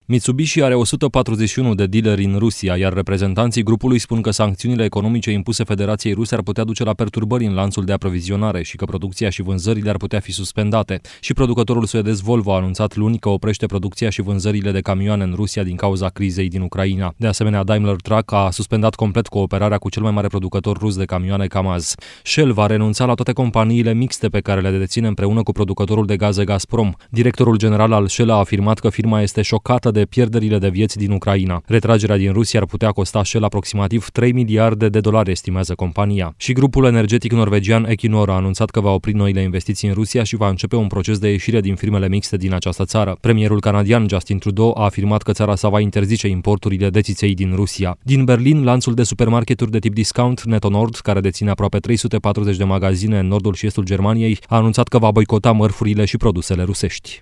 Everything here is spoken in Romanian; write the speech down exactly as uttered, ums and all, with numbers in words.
Mitsubishi are o sută patruzeci și unu de dealeri în Rusia, iar reprezentanții grupului spun că sancțiunile economice impuse Federației Ruse ar putea duce la perturbări în lanțul de aprovizionare și că producția și vânzările ar putea fi suspendate. Și producătorul suedez Volvo a anunțat luni că oprește producția și vânzările de camioane în Rusia din cauza crizei din Ucraina. De asemenea, Daimler Truck a suspendat complet cooperarea cu cel mai mare producător rus de camioane Kamaz. Shell va renunța la toate companiile mixte pe care le deține împreună cu producătorul de gaze Gazprom. Directorul general al Shell a afirmat că firma este șocată de pierderile de vieți din Ucraina. Retragerea din Rusia ar putea costa Shell aproximativ trei miliarde de dolari, estimează compania. Și grupul energetic norvegian Equinor a anunțat că va opri noile investiții în Rusia și va începe un proces de ieșire din firmele mixte din această țară. Premierul canadian Justin Trudeau a afirmat că țara sa va interzice importurile de țiței din Rusia. Din Berlin, lanțul de supermarketuri de tip discount Netto Nord, care deține aproape trei sute patruzeci de magazine în nordul și estul Germaniei, a anunțat că va boicota mărfurile și produsele rusești.